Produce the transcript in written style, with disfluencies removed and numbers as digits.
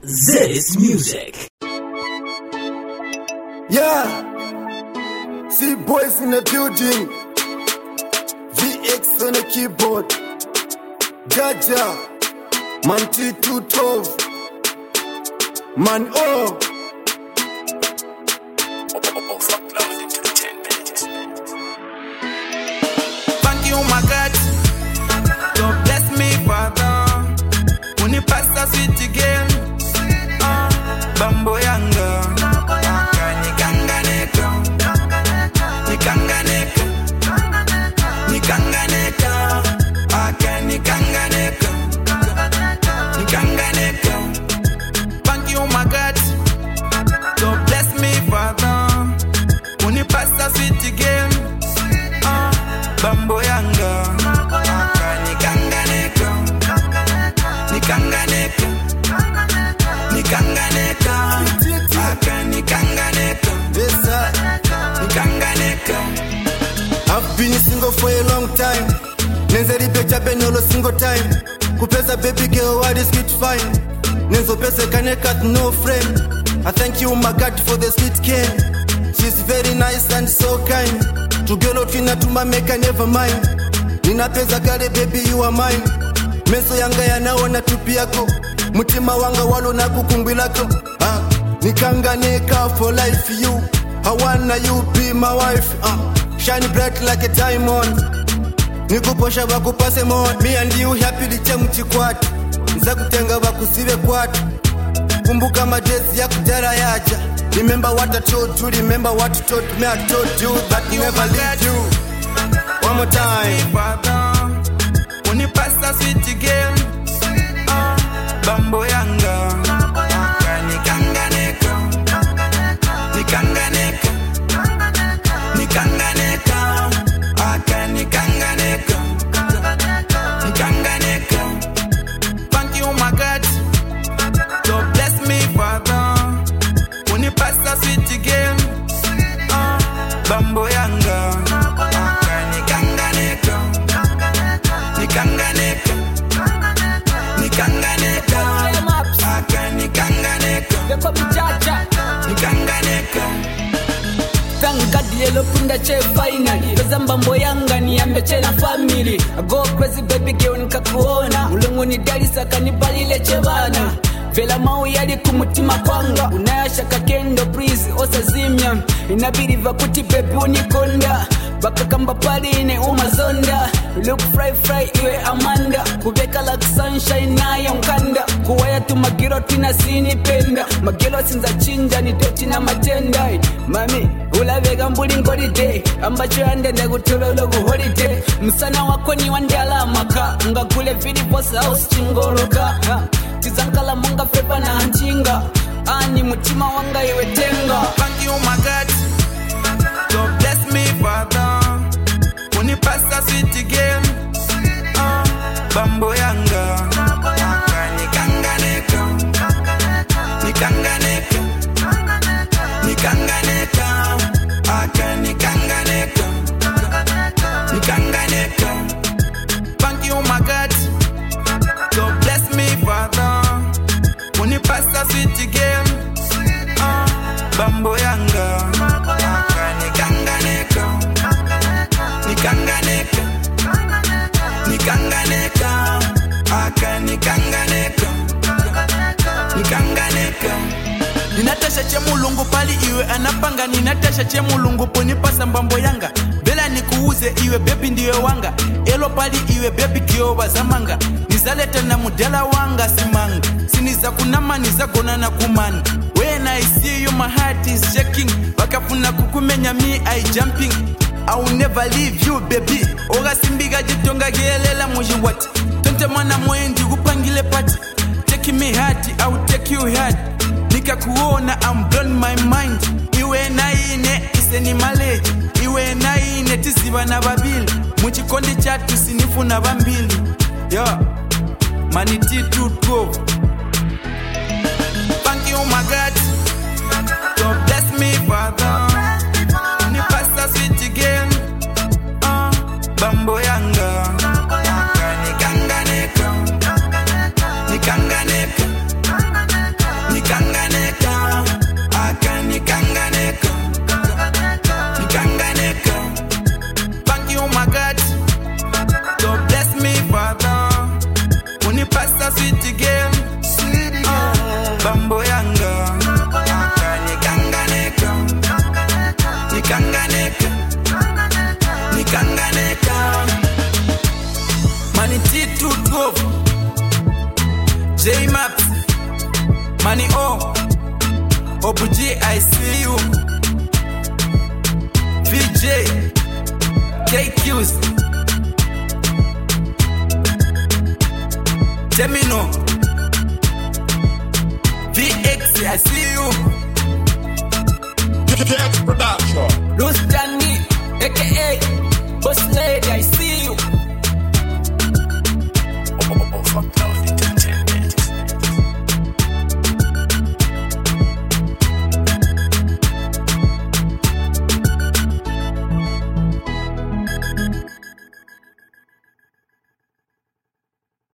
This music. Yeah, see boys in the building. VX on the keyboard. Jaja, man T212. Man oh. Thank you, my God. God bless me, Father. When you pass the sweet again, Bambo Yanga. Nikanganeka, Nikanganeka, Nikanganeka, Nikanganeka, Nikanganeka. Thank you, my God. God bless me, Father. When you pass the sweet again, Bambo Yanga. Nikanganeka, Nikanganeka, Nikanganeka, Nikanganeka, Nikanganeka. I've been single for a long time. Nenzeri beja benolo single time. Kupesa baby girl what is sweet fine. Nenzo pesa kaneka no frame. I thank you my God for the sweet care. She's very nice and so kind. Tugelo tina tumameka never mind. Nina pesa kare baby you are mine. Meso yanga yanaona tupi yako. Mutima wanga walo na kukumbwilako. Nikanganeka for life you. I wanna you be my wife. Shine bright like a diamond. Nikuposha bakupase mon. Me and you happily chemuchikwatu. Nzakutenga bakusibe kwatu. Kumbuka madesi ya kujara yaja. Remember what I told you, remember what you told me. I told you that never leave you. One more time. When you pass the sweet again, Bambo Yanga. Nikanganeka, Nikanganeka, Nikanganeka, Nikanganeka, Nikanganeka. Thank you, my God. God bless me, Father. When you pass the sweet again, Bambo Yanga. Nikanganeka, Nikanganeka, Nikanganeka, Nikanganeka, Nikanganeka. Thank God yellow punda che finally. Pesa mbambo yanga ni ambe che na family. I go crazy baby girl nikakuona. Mulungu ni dali saka ni balile che bana. Vela mau yali kumutima kwanga. Unayashaka kendo breeze osa zimya. Inabidi vakuti baby unikonda. Baka kamba pali ine umazonda. Look fry iwe Amanda. Kubeka like sunshine na yonkanda. Kuwaya tu magiro tina sini penda. Magiro sinza chinja ni doti na matenda. Mami ulavega mbuli ngolide. Ambacho yande ndagutolo holiday. Msana wako ni wandala maka. Nga kule vidi boss house chingoroka. Tizankala munga fepa na hanchinga. Ani mutima wanga iwe tenga. Thank you, my God. God bless me, Father. When you pass the sweet again, Bambo Yanga. Nikanganeka, Nikanganeka, Nikanganeka, Nikanganeka, Nikanganeka. Thank you, my God. God bless me, Father. When you pass the sweet again, Bambo Yanga. Nikanganeka, Nikanganeka, Nikanganeka, Nikanganeka, Nikanganeka. Ninatasha che mulungu pali iwe anapanga. Ninatasha che mulungu ponipasa mbambo yanga. Bela nikuuze iwe baby ndiwe wanga. Elo pali iwe baby kioba zamanga. Nizaleta na mudela wanga simanga. Siniza kunama nizagona na kumani. When I see you my heart is shaking. Bakafuna kukumenya me I jumping. I will never leave you baby. Oga simbiga jitonga gelela mujiwati. Tonte mwana mwendi kupangile pati. Take me hard, I will take you hard. Nikakuona I'm blown my mind. Iwe na ine iseni maleji. Iwe na ine tiziba na babili. Muchikondi chatu sinifu na bambili. Yeah, mani T212. Thank you, my God. God bless me, Father. Ni pasta sweet again. Bambo Yanga. Nikanganeka, Nikanganeka, Money oh, Obuji, I see you. VJ, KQs, Gemino, VX, I see you. Production. Loose Johnny, aka Boss Lady, I see